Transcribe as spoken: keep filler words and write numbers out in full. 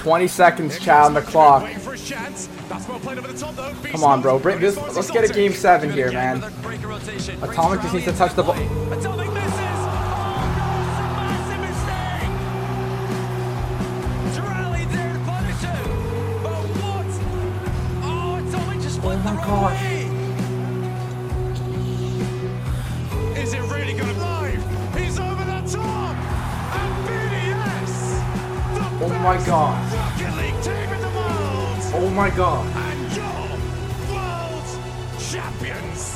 twenty seconds, child, on the clock. Come on, bro. Bring this. Let's get a game seven here, man. Atomic just needs to touch the ball. Oh my gosh. Is it really going to live? He's over the top! And B D S! The Oh my god. Rocket League team in the world! Oh my god. And your world champions!